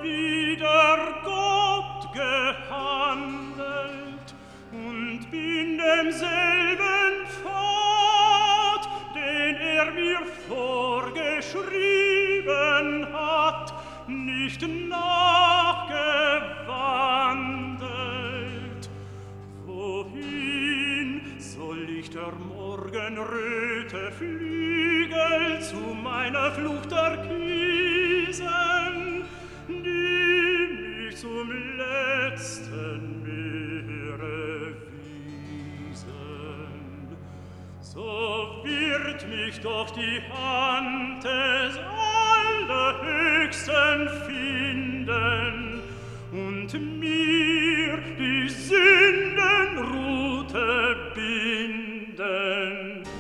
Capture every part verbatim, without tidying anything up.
wider Gott gehandelt und bin demselben Pfad, den er mir vorgeschrieben hat, nicht nachgewandelt. Wohin soll ich der Morgenröte Flügel zu meiner Flucht erkiesen, die mich zum letzten Meere wiesen? So wird mich doch die Hand des Allerhöchsten finden und mir die Sündenrute binden.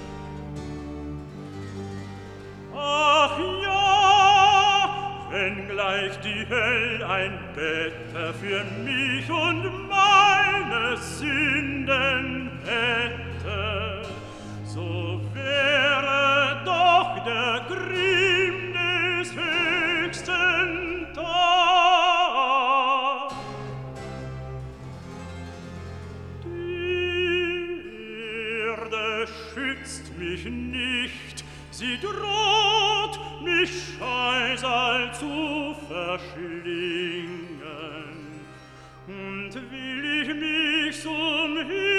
Ach ja, wenngleich die Höll ein Better für mich und meine Sünden hätte, so wäre doch der Grimm des Höchsten da. Die Erde schützt mich nicht, sie droht, mich Scheusal zu verschlingen. Und will ich mich zum Himmel